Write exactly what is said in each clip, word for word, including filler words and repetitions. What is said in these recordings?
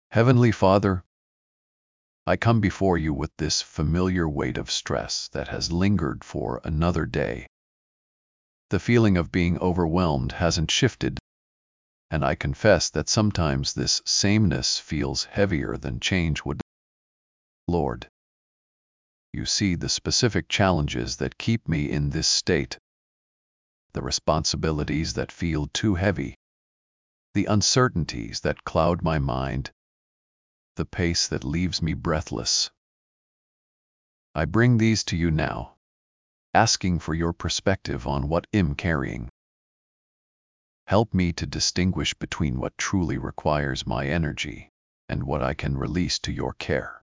Heavenly Father, I come before you with this familiar weight of stress that has lingered for another day. The feeling of being overwhelmed hasn't shifted, and I confess that sometimes this sameness feels heavier than change would. Lord, you see the specific challenges that keep me in this state, the responsibilities that feel too heavy, the uncertainties that cloud my mind, the pace that leaves me breathless. I bring these to you now, asking for your perspective on what I'm carrying. Help me to distinguish between what truly requires my energy and what I can release to your care.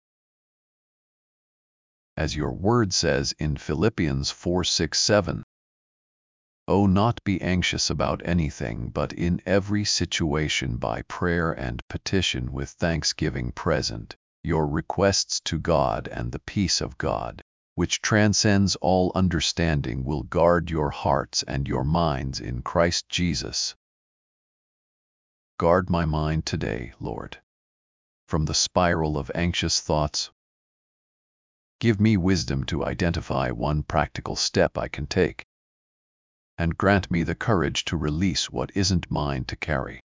As your word says in Philippians four six seven, "Oh, not be anxious about anything, but in every situation by prayer and petition with thanksgiving present your requests to God, and the peace of God, which transcends all understanding, will guard your hearts and your minds in Christ Jesus." Guard my mind today, Lord, from the spiral of anxious thoughts. Give me wisdom to identify one practical step I can take, and grant me the courage to release what isn't mine to carry.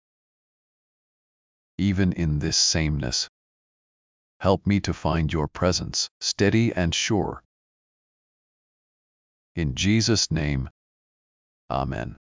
Even in this sameness, help me to find your presence, steady and sure. In Jesus' name, Amen.